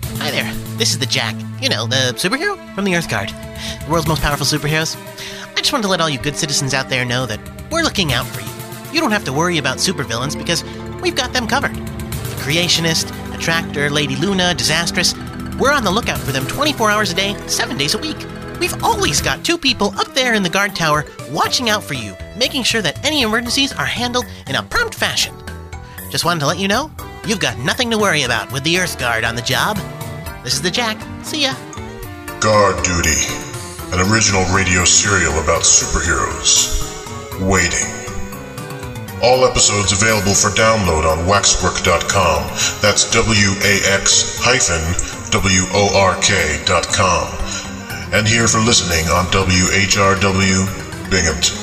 Hi there, this is the Jack. You know, the superhero from the Earth Guard. The world's most powerful superheroes. I just wanted to let all you good citizens out there know that we're looking out for you. You don't have to worry about supervillains because we've got them covered. The Creationist, Attractor, Lady Luna, Disastrous. We're on the lookout for them 24 hours a day, 7 days a week. We've always got 2 people up there in the guard tower watching out for you, making sure that any emergencies are handled in a prompt fashion. Just wanted to let you know, you've got nothing to worry about with the Earth Guard on the job. This is the Jack. See ya. Guard Duty, an original radio serial about superheroes. Waiting. All episodes available for download on waxwork.com. That's WAX-WORK.com. And here for listening on WHRW Binghamton.